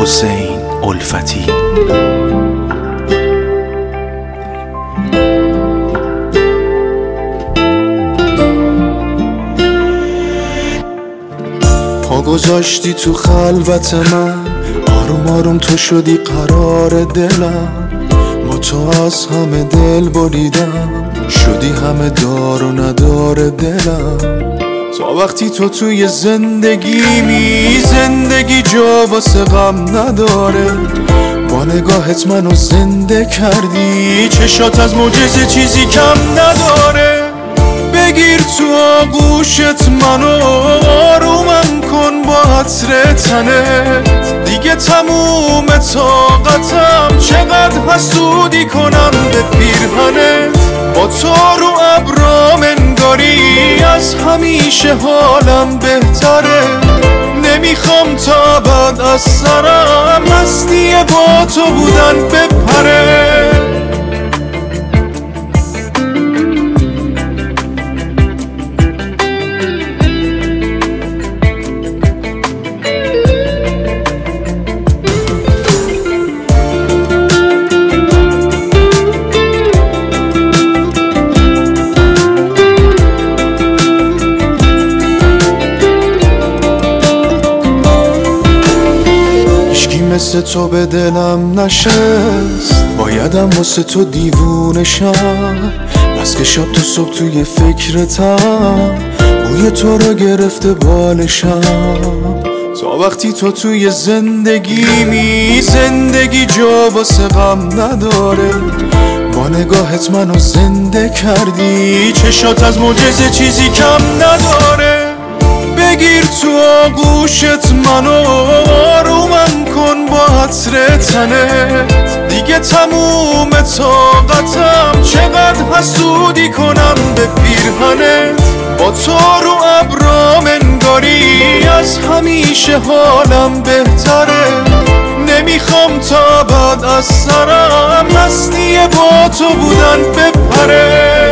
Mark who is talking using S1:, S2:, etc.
S1: حسین الفتی.
S2: پا گذاشتی تو خلوت من، آروم آروم تو شدی قرار دلم. با تو از همه دل بریدم، شدی همه دار و ندار دلم. تا وقتی تو توی زندگیمی، زندگی جا واسه غم نداره. با نگاهت منو زنده کردی، چشات از معجزه چیزی کم نداره. بگیر تو آغوشت منو، آرومم کن با عطر تنت. دیگه تموم طاقتم، چقدر حسودی کنم به پیرهنت. با تو رو ابرام انگاری، از همیشه حالم بهتره. نمیخوام تا بعد از سرم مستی با تو بودن بپره. مثل تو به دلم نشست، بایدم واسه تو دیوونه شم. بس که شب تا صبح توی فکرتم، بوی تو رو گرفته بالشم. تا وقتی تو توی زندگیمی، زندگی جا واسه غم نداره. با نگاهت منو زنده کردی، چشات از معجزه چیزی کم نداره. بگیر تو آغوشت منو، آرومم کن با عطر تنت. دیگه تموم طاقتم، چقدر حسودی کنم به پیرهنت. با تو رو ابرام انگاری، از همیشه حالم بهتره. نمیخوام تا بعد از سرم مستی با تو بودن بپره.